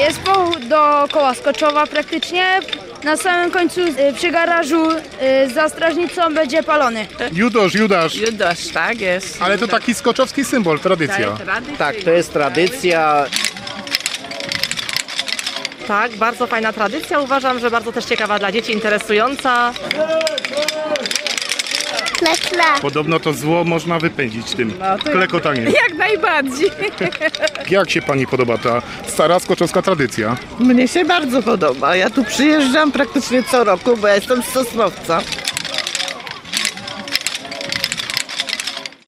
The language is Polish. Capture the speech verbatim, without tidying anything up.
Jest połóg dookoła Skoczowa praktycznie. Na samym końcu y, przy garażu y, za strażnicą będzie palony. Judasz, Judasz. Judasz, tak jest. Ale to taki skoczowski symbol, tradycja. Tak, to jest tradycja. Tak, bardzo fajna tradycja. Uważam, że bardzo też ciekawa dla dzieci, interesująca. Kle, kle. Podobno to zło można wypędzić tym klekotaniem. Jak najbardziej. Jak się pani podoba ta stara skoczowska tradycja? Mnie się bardzo podoba. Ja tu przyjeżdżam praktycznie co roku, bo ja jestem z Sosnowca.